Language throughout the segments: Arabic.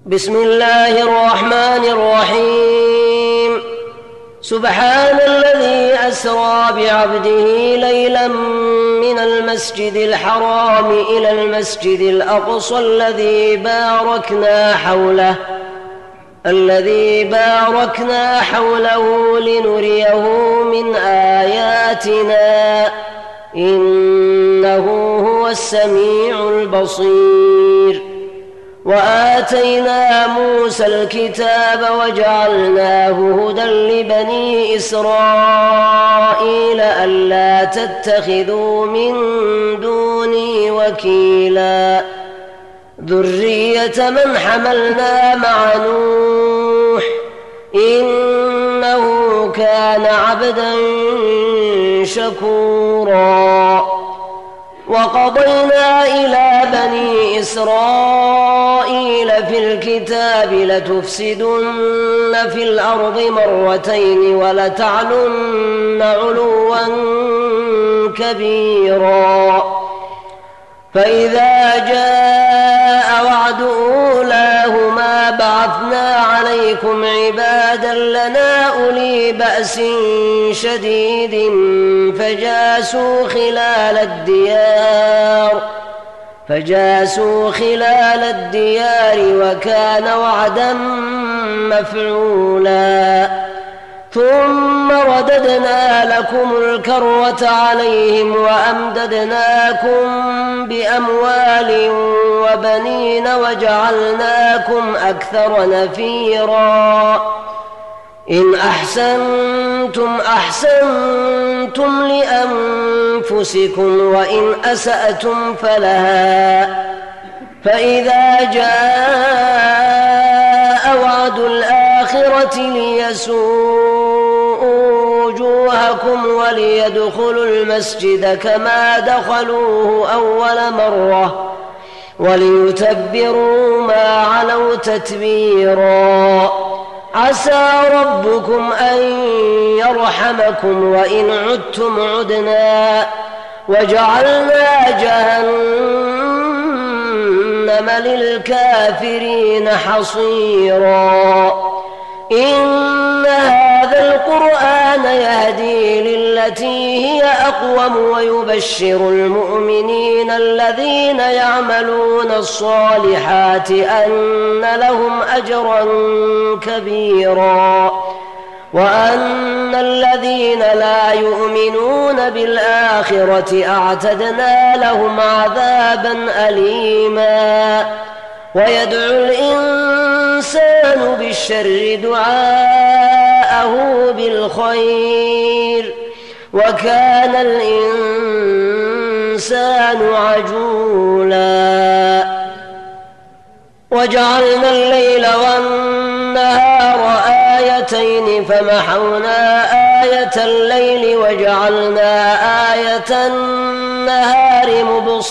بسم الله الرحمن الرحيم. سبحان الذي أسرى بعبده ليلا من المسجد الحرام إلى المسجد الأقصى الذي باركنا حوله لنريه من آياتنا إنه هو السميع البصير. وآتينا موسى الكتاب وجعلناه هدى لبني إسرائيل ألا تتخذوا من دوني وكيلا ذرية من حملنا مع نوح إنه كان عبدا شكورا. وقضينا إلى بني إسرائيل في الكتاب لتفسدن في الأرض مرتين ولتعلن علوا كبيرا. فإذا جاء وعد أولاهما بعثنا عليكم عبادا لنا أولي بأس شديد فجاسوا خلال الديار وكان وعدا مفعولا. ثم رددنا لكم الكرة عليهم وأمددناكم بأموال وبنين وجعلناكم أكثر نفيرا. إن أحسنتم أحسنتم لأنفسكم وإن أسأتم فلها. فإذا جاء وعد الآخرة ليسوءوا وجوهكم وليدخلوا المسجد كما دخلوه أول مرة وليتبروا ما علوا تتبيرا. عسى ربكم أن يرحمكم وإن عدتم عدنا وجعلنا جهنم للكافرين حصيرا. إن هذا القرآن يهدي للتي هي أقوم ويبشر المؤمنين الذين يعملون الصالحات أن لهم أجرا كبيرا وأن الذين لا يؤمنون بالآخرة أعتدنا لهم عذابا أليما. ويدعو الإنسان بالشر دعاءه بالخير وكان الإنسان عجولا. وجعلنا الليل والنهار آيتين فمحونا آية الليل وجعلنا آية النهار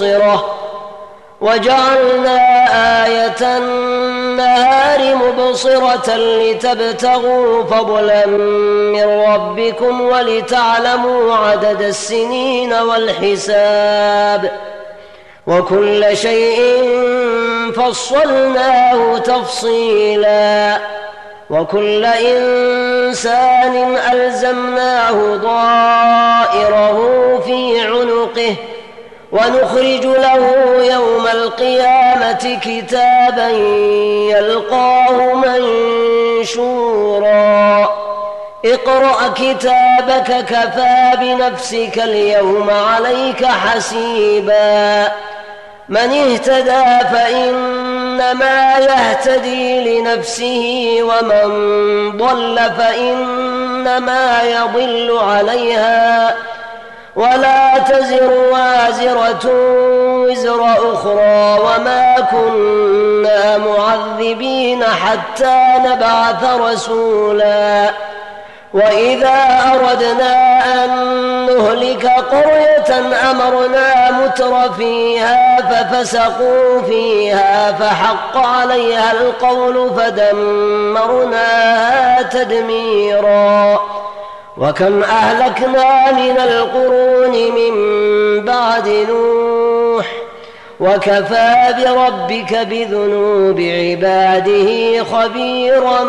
مبصرة لتبتغوا فضلا من ربكم ولتعلموا عدد السنين والحساب وكل شيء فصلناه تفصيلا. وكل إنسان ألزمناه ضائره في عنقه ونخرج له يوم القيامة كتابا يلقاه منشورا. اقرأ كتابك كفى بنفسك اليوم عليك حسيبا. من اهتدى فإنما يهتدي لنفسه ومن ضل فإنما يضل عليها ولا تزر وازرة وزر أخرى وما كنا معذبين حتى نبعث رسولا. وإذا أردنا أن نهلك قرية أمرنا متر فيها ففسقوا فيها فحق عليها القول فدمرناها تدميرا. وكم أهلكنا من القرون من بعد نوح وكفى بربك بذنوب عباده خبيرا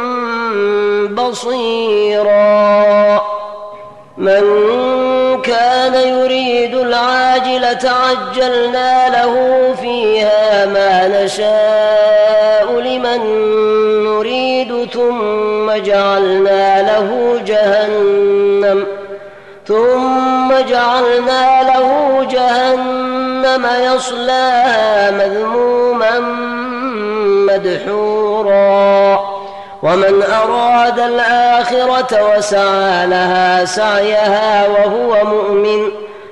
بصيرا من كان يريد العاجلة عجلنا له فيها ما نشاء لمن نريد ثم جعلنا له جهنم يصلاها مذموما مدحورا ومن أراد الآخرة وسعى لها سعيها وهو مؤمن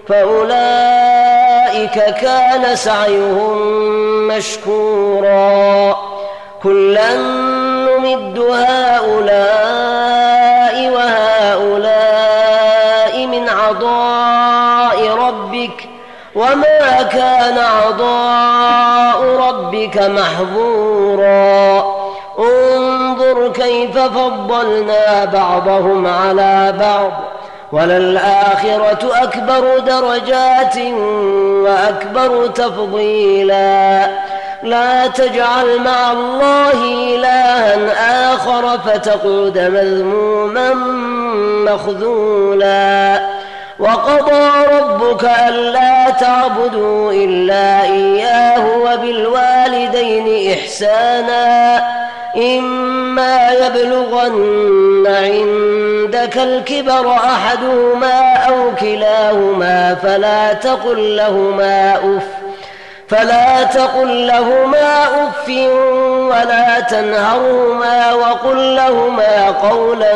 فأولئك كان سعيهم مشكورا كلا نمد هؤلاء وهؤلاء من عطاء ربك وما كان عطاء ربك محظورا انظر كيف فضلنا بعضهم على بعض وللآخرة أكبر درجات وأكبر تفضيلا لا تجعل مع الله إلها آخر فتقعد مذموما مخذولا وقضى ربك ألا تعبدوا إلا إياه وبالوالدين إحسانا إما يبلغن عندك الكبر أحدهما أو كلاهما فلا تقل لهما أف ولا تنهرهما وقل لهما قولا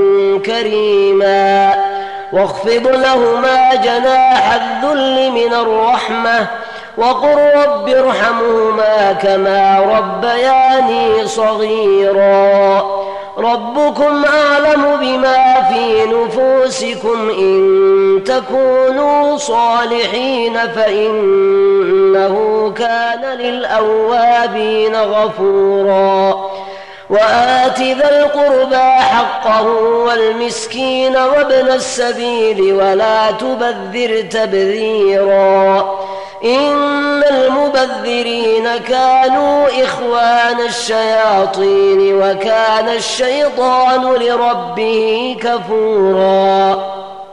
كريما واخفض لهما جناح الذل من الرحمة وقل رب ارحمهما كما ربياني صغيرا ربكم أعلم بما في نفوسكم إن تكونوا صالحين فإنه كان للأوابين غفورا وآت ذا القربى حقه والمسكين وابن السبيل ولا تبذر تبذيرا إن المبذرين كانوا إخوان الشياطين وكان الشيطان لربه كفورا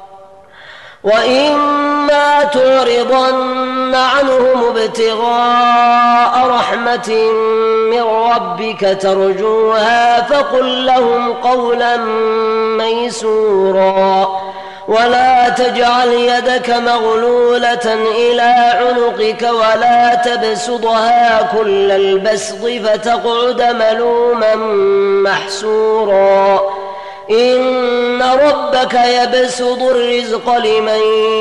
وإما تعرضن عنهم ابتغاء رحمة من ربك ترجوها فقل لهم قولا ميسورا ولا تجعل يدك مغلولة إلى عنقك ولا تبسطها كل البسط فتقعد ملوما محسورا إن ربك يبسط الرزق لمن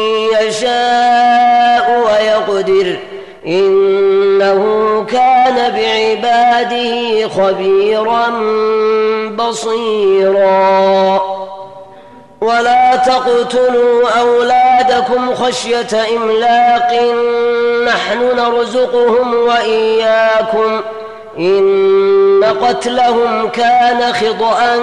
يشاء ويقدر إنه كان بعباده خبيرا بصيرا ولا تقتلوا أولادكم خشية إملاق نحن نرزقهم وإياكم إن قتلهم كان خطأ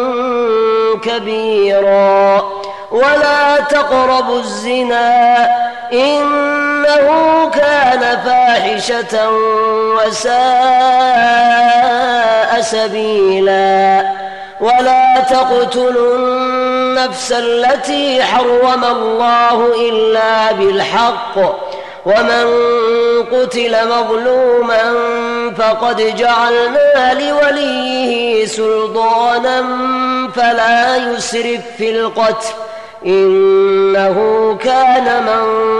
كبيرا ولا تقربوا الزنا إنه كان فاحشة وساء سبيلا ولا تقتلوا النفس التي حرم الله إلا بالحق ومن قتل مظلوما فقد جعلنا لوليه سلطانا فلا يسرف في القتل إنه كان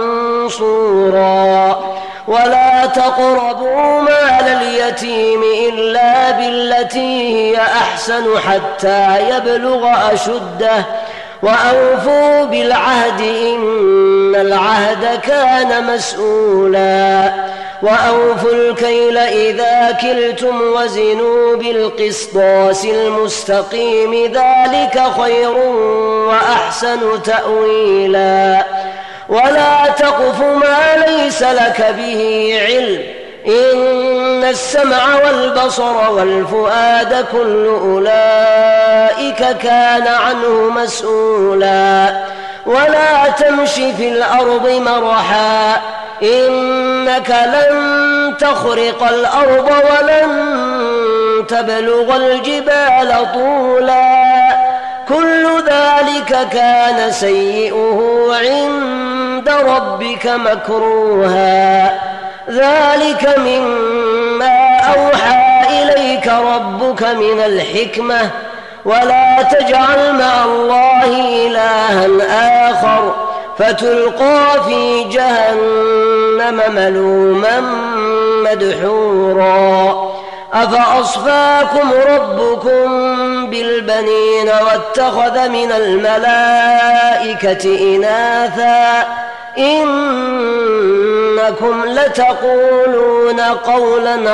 منصورا ولا تقربوا مال اليتيم إلا بالتي هي أحسن حتى يبلغ أشده وأوفوا بالعهد إن العهد كان مسؤولا وأوفوا الكيل إذا كلتم وزنوا بالقسطاس المستقيم ذلك خير وأحسن تأويلا ولا تقف ما ليس لك به علم إن السمع والبصر والفؤاد كل أولئك كان عنه مسؤولا ولا تمش في الأرض مرحا إنك لن تخرق الأرض ولن تبلغ الجبال طولا كل ذلك كان سيئه عند ربك مكروها ذلك مما أوحى إليك ربك من الحكمة ولا تجعل مع الله إلها آخر فتلقى في جهنم ملوما مدحورا أفأصفاكم ربكم بالبنين واتخذ من الملائكة إناثا إنكم لتقولون قولا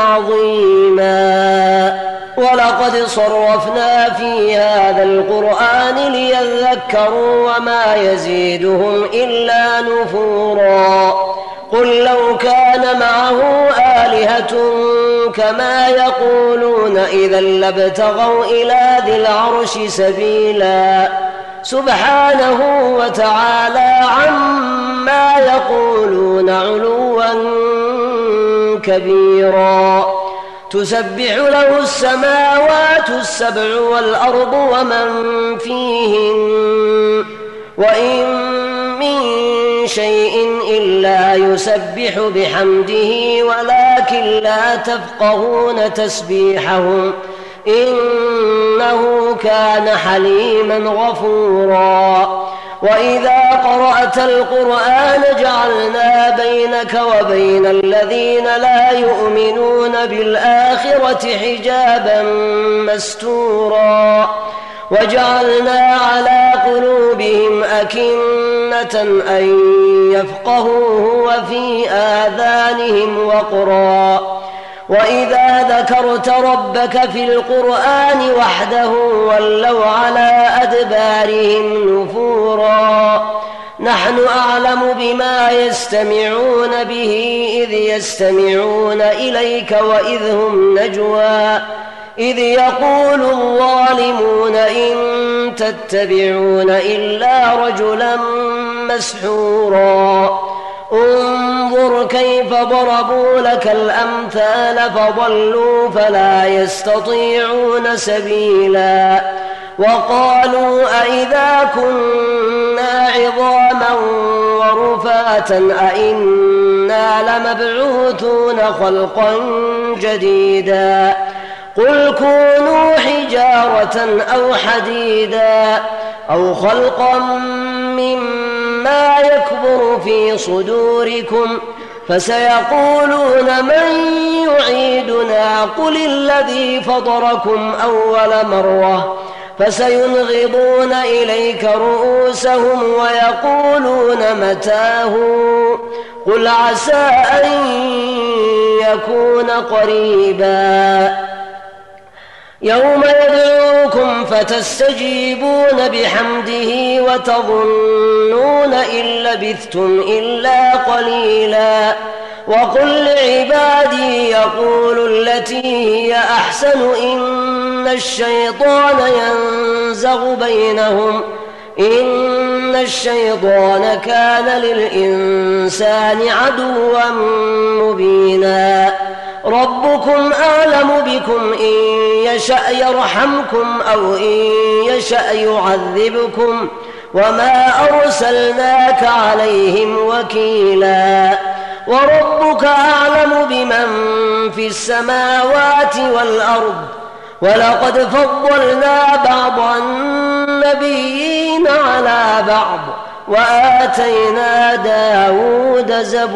عظيما ولقد صرفنا في هذا القرآن ليذكروا وما يزيدهم إلا نفورا قل لو كان معه آلهة كما يقولون إذا لابتغوا إلى ذي العرش سبيلا سبحانه وتعالى عما يقولون علوا كبيرا تسبح له السماوات السبع والأرض ومن فيهن وإن من شيء إلا يسبح بحمده ولكن لا تفقهون تسبيحهم إنه كان حليما غفورا وإذا قرأت القرآن جعلنا بينك وبين الذين لا يؤمنون بالآخرة حجابا مستورا وجعلنا على قلوبهم أكنة أن يفقهوه وفي آذانهم وقرا وإذا ذكرت ربك في القرآن وحده ولوا على أدبارهم نفورا نحن أعلم بما يستمعون به إذ يستمعون إليك وإذ هم نجوى إذ يقول الظالمون إن تتبعون إلا رجلا مسحورا انظر كيف ضربوا لك الأمثال فضلوا فلا يستطيعون سبيلا وقالوا أئذا كنا عظاما ورفاتا أئنا لمبعوثون خلقا جديدا قل كونوا حجارة أو حديدا أو خلقا مما يكبر في صدوركم فسيقولون من يعيدنا قل الذي فطركم أول مرة فسينغضون إليك رؤوسهم ويقولون متاه قل عسى أن يكون قريبا يوم يدعوكم فتستجيبون بحمده وتظنون إن لبثتم إلا قليلا وقل لعبادي يقولوا التي هي أحسن إن الشيطان ينزغ بينهم إن الشيطان كان للإنسان عدوا مبينا ربكم أعلم بكم إن يشأ يرحمكم أو إن يشأ يعذبكم وما أرسلناك عليهم وكيلا وربك أعلم بمن في السماوات والأرض ولقد فضلنا بعض النبيين على بعض وآتينا داود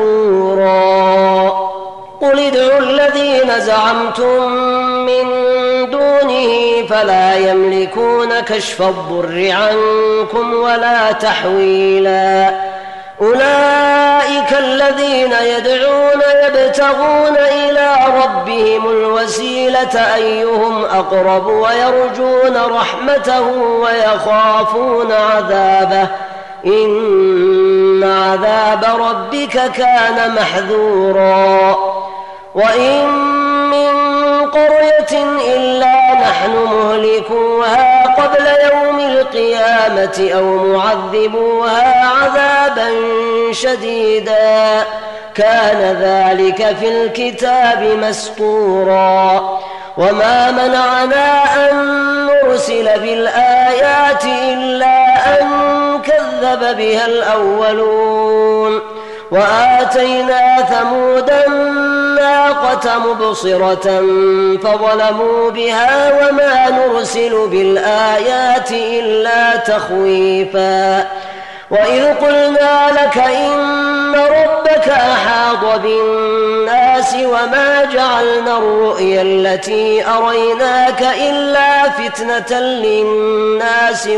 زبورا قل ادعوا الذين زعمتم من دونه فلا يملكون كشف الضر عنكم ولا تحويلا أولئك الذين يدعون يبتغون إلى ربهم الوسيلة أيهم أقرب ويرجون رحمته ويخافون عذابه إن عذاب ربك كان محذورا وإن من قرية إلا نحن مهلكوها قبل يوم القيامة القيامة أو معذبوها عذابا شديدا كان ذلك في الكتاب مسطورا. وما منعنا أن نرسل بالآيات إلا أن كذب بها الأولون وآتينا ثمود الناقة مبصرة فظلموا بها وما نرسل بالآيات إلا تخويفا. وإذ قلنا لك إن ربك أحاط بالناس وما جعلنا الرؤيا التي أريناك إلا فتنة للناس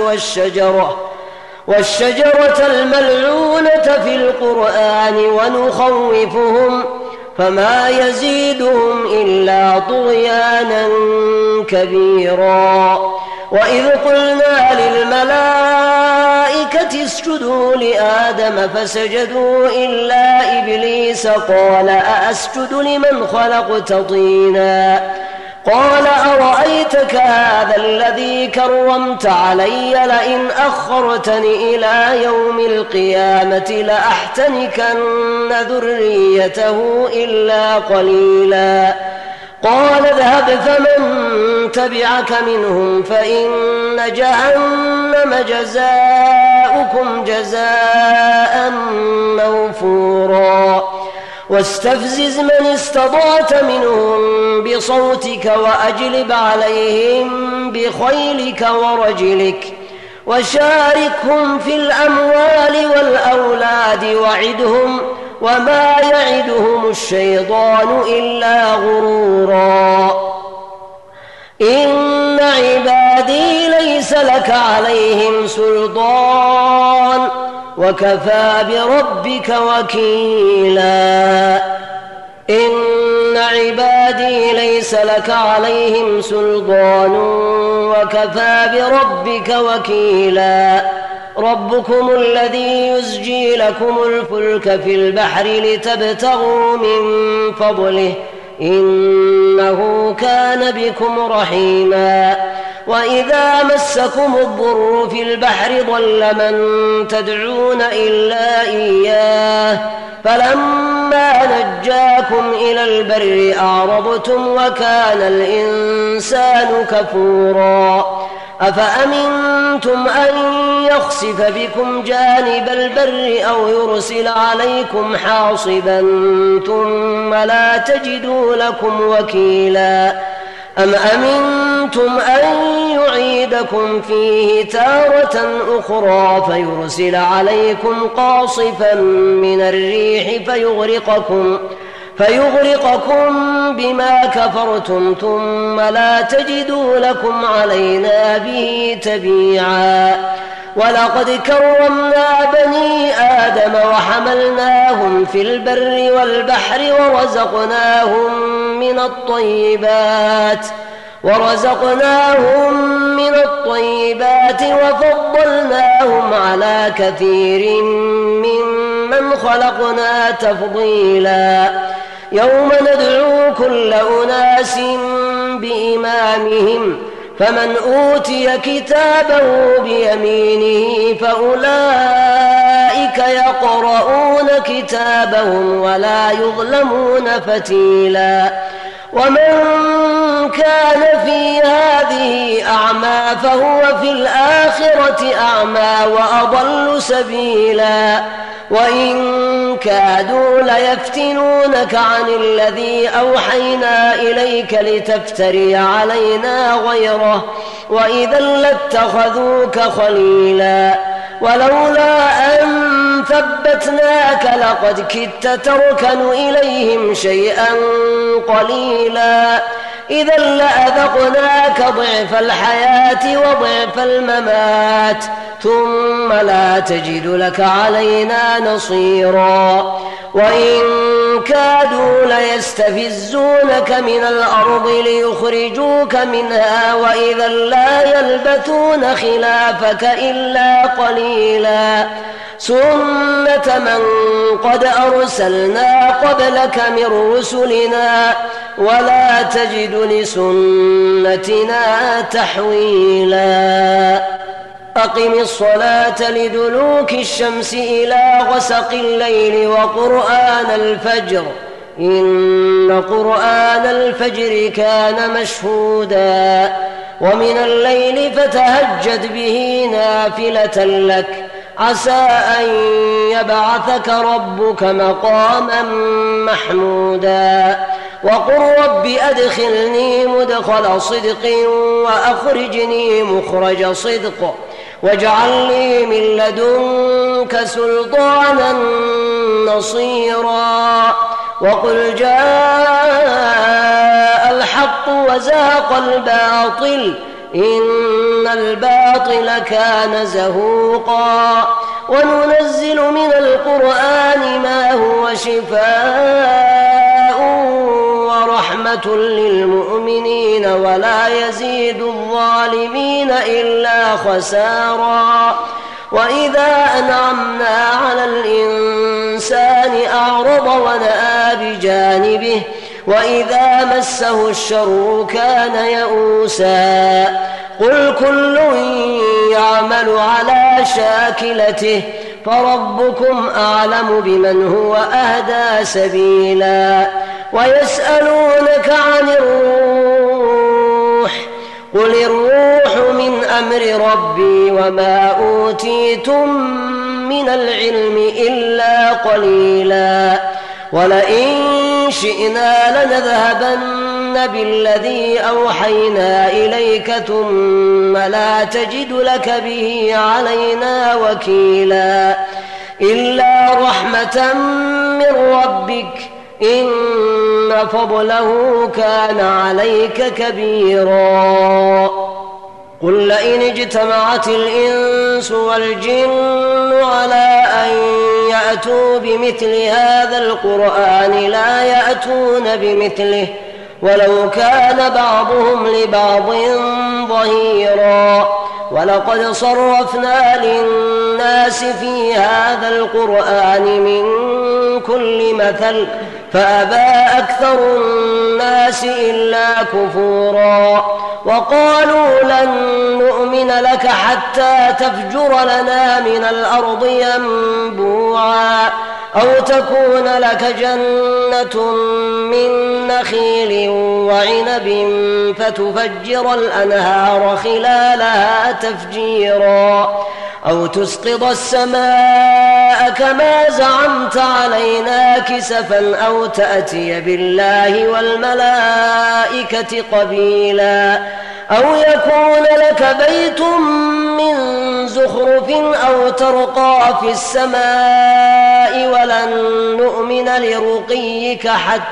والشجرة الملعونة في القرآن ونخوفهم فما يزيدهم إلا طغيانا كبيرا. وإذ قلنا للملائكة اسجدوا لآدم فسجدوا إلا إبليس قال أأسجد لمن خلقت طينا قال أرأيتك هذا الذي كرمت علي لئن أخرتني إلى يوم القيامة لأحتنكن ذريته إلا قليلا. قال اذهب فمن تبعك منهم فإن جهنم جزاؤكم جزاء موفورا. واستفزز من استطعت منهم بصوتك وأجلب عليهم بخيلك ورجلك وشاركهم في الأموال والأولاد وعدهم وما يعدهم الشيطان إلا غرورا. إن عبادي ليس لك عليهم سلطان وكفى بربك وكيلا. إن عبادي ليس لك عليهم سلطان وكفى بربك وكيلا. ربكم الذي يزجي لكم الفلك في البحر لتبتغوا من فضله إنه كان بكم رحيما. وإذا مسكم الضر في البحر ضل من تدعون إلا إياه فلما نجاكم إلى البر أعرضتم وكان الإنسان كفورا. أفأمنتم أن يخسف بكم جانب البر أو يرسل عليكم حاصبا ثم لا تجدوا لكم وكيلا. أم أمنتم أن يعيدكم فيه تارة أخرى فيرسل عليكم قاصفا من الريح فيغرقكم بما كفرتم ثم لا تجدوا لكم علينا به تبيعا. ولقد كرمنا بني آدم وحملناهم في البر والبحر ورزقناهم من الطيبات وفضلناهم على كثير ممن خلقنا تفضيلا. يوم ندعو كل أناس بإمامهم فمن أوتي كتابه بيمينه فأولئك يقرؤون كتابهم ولا يظلمون فتيلا. ومن كان في هذه أعمى فهو في الآخرة أعمى وأضل سبيلا. وإن كادوا ليفتنونك عن الذي أوحينا إليك لتفتري علينا غيره وإذا لاتخذوك خليلا. ولولا أن ثبتناك لقد كدت تركن إليهم شيئا قليلا. إذا لأذقناك ضعف الحياة وضعف الممات ثم لا تجد لك علينا نصيرا. وإن كادوا ليستفزونك من الأرض ليخرجوك منها وإذا لا يلبثون خلافك إلا قليلا. سنة من قد أرسلنا قبلك من رسلنا ولا تجد لسنتنا تحويلا. أقم الصلاة لدلوك الشمس إلى غسق الليل وقرآن الفجر إن قرآن الفجر كان مشهودا ومن الليل فتهجد به نافلة لك عسى أن يبعثك ربك مقاما محمودا وقل رب أدخلني مدخل صدق وأخرجني مخرج صدق واجعل لي من لدنك سلطانا نصيرا وقل جاء الحق وزهق الباطل إن الباطل كان زهوقا وننزل من القرآن ما هو شفاء ورحمة للمؤمنين ولا يزيد الظالمين إلا خسارا وإذا أنعمنا على الإنسان أعرض ونأى بجانبه وإذا مسه الشر كان يئوسا قل كل يعمل على شاكلته فربكم أعلم بمن هو أهدى سبيلا ويسألونك عن الروح قل الروح من أمر ربي وما أوتيتم من العلم إلا قليلا ولئن شئنا لنذهبن بالذي أوحينا إليك ثم لا تجد لك به علينا وكيلا إلا رحمة من ربك إن فضله كان عليك كبيرا قل لئن اجتمعت الإنس والجن على أن يأتوا بمثل هذا القرآن لا يأتون بمثله ولو كان بعضهم لبعض ظهيرا ولقد صرفنا للناس في هذا القرآن من كل مثل فأبى أكثر الناس إلا كفورا وقالوا لن نؤمن لك حتى تفجر لنا من الأرض ينبوعا أو تكون لك جنة من نخيل وعنب فتفجر الأنهار خلالها تفجيرا أو تسقط السماء كما زعمت علينا كسفا أو تأتي بالله والملائكة قبيلا أو يكون لك بيت من زخرف أو ترقى في السماء ولن نؤمن لرقيك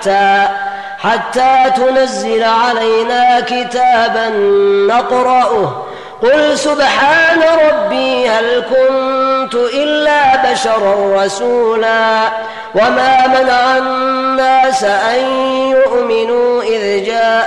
حتى تنزل علينا كتابا نقرأه قل سبحان ربي هل كنت إلا بشرا رسولا وما منع الناس أن يؤمنوا إذ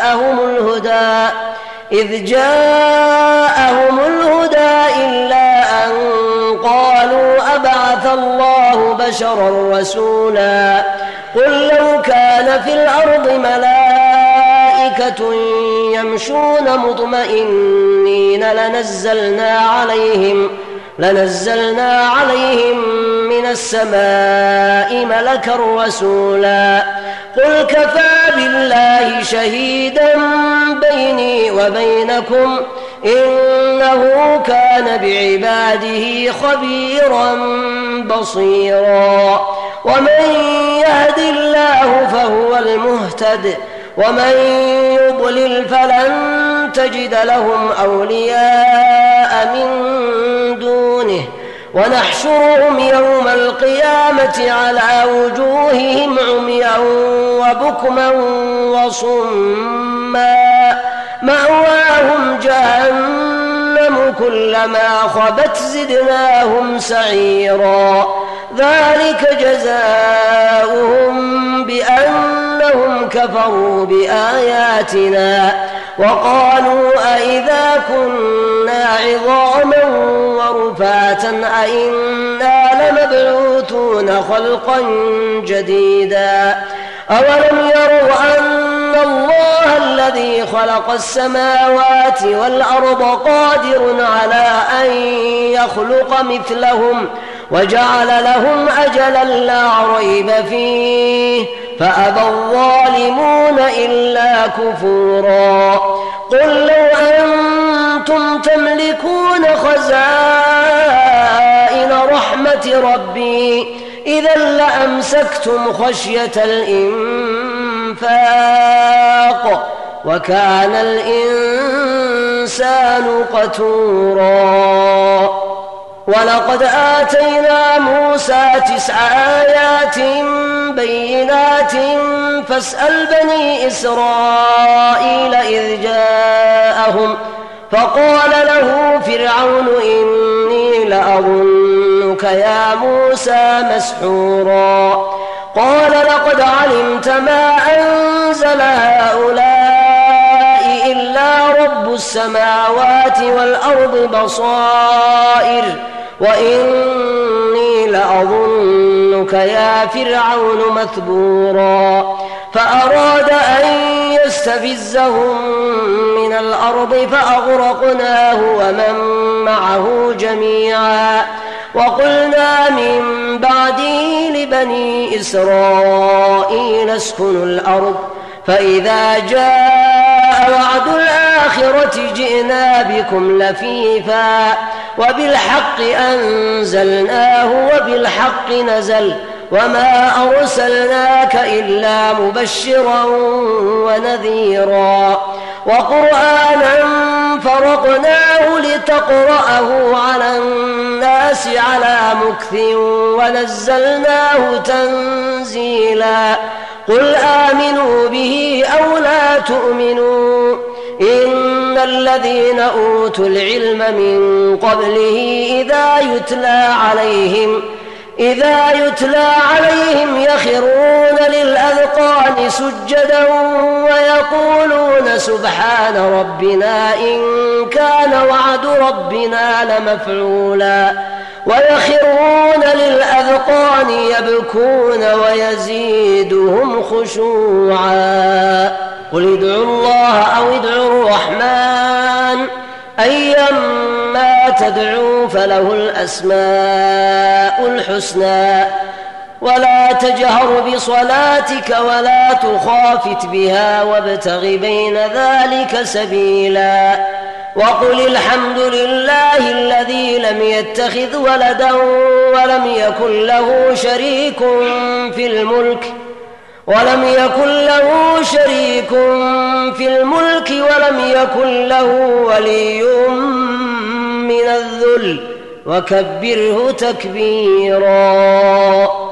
جاءهم الهدى إلا أن قالوا أبعث الله بشرا رسولا قل لو كان في الأرض ملائكة يمشون مطمئنين لنزلنا عليهم من السماء ملكا رسولا قل كفى بالله شهيدا بيني وبينكم إنه كان بعباده خبيرا بصيرا ومن يهد الله فهو المهتد ومن يضلل فلن تجد لهم أولياء من دونه ونحشرهم يوم القيامة على وجوههم عميا وبكما وصما مأواهم جهنم كلما خبت زدناهم سعيرا ذلك جزاؤهم بأنهم كفروا بآياتنا وقالوا أئذا كنا عظاما ورفاتا أئنا لمبعوثون خلقا جديدا أولم يروا أن الله الذي خلق السماوات والأرض قادر على أن يخلق مثلهم وجعل لهم أجلا لا ريب فيه فأبى الظالمون إلا كفورا. قل لو أنتم تملكون خزائن رحمة ربي إذا لأمسكتم خشية الإنفاق وكان الإنسان قتورا. ولقد آتينا موسى 9 آيات بينات فاسأل بني إسرائيل إذ جاءهم فقال له فرعون إني لأظنك يا موسى مسحورا. قال لقد علمت ما أنزل هؤلاء إلا رب السماوات والأرض بصائر وإني لأظنك يا فرعون مثبورا. فأراد أن يستفزهم من الأرض فأغرقناه ومن معه جميعا. وقلنا من بعده لبني إسرائيل اسكنوا الأرض فإذا جاء وعد الآخرة جئنا بكم لفيفا وبالحق أنزلناه وبالحق نزل وما أرسلناك إلا مبشرا ونذيرا. وقرآنا فرقناه لتقرأه على الناس على مكث ونزلناه تنزيلا. قل آمنوا به أو لا تؤمنوا إن الذين أوتوا العلم من قبله إذا يتلى عليهم يخرون للأذقان سجدا ويقولون سبحان ربنا إن كان وعد ربنا لمفعولا ويخرون للأذقان يبكون ويزيدهم خشوعا. قل ادعوا الله أو ادعوا الرحمن أيما تدعوا فله الأسماء الحسنى ولا تجهر بصلاتك ولا تخافت بها وابتغ بين ذلك سبيلا. وقل الحمد لله الذي لم يتخذ ولدا ولم يكن له شريك في الملك ولم يكن له ولي من الذل وكبره تكبيرا.